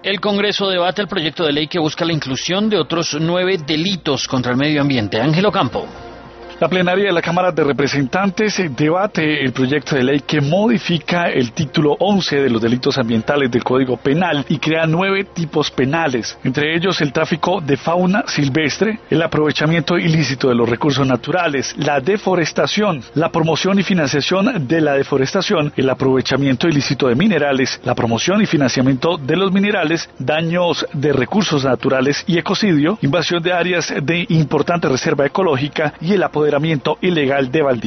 El Congreso debate el proyecto de ley que busca la inclusión de otros 9 delitos contra el medio ambiente. Ángel Ocampo. La plenaria de la Cámara de Representantes debate el proyecto de ley que modifica el título 11 de los delitos ambientales del Código Penal y crea 9 tipos penales, entre ellos el tráfico de fauna silvestre, el aprovechamiento ilícito de los recursos naturales, la deforestación, la promoción y financiación de la deforestación, el aprovechamiento ilícito de minerales, la promoción y financiamiento de los minerales, daños de recursos naturales y ecocidio, invasión de áreas de importante reserva ecológica y el apoderamiento ilegal de baldíos.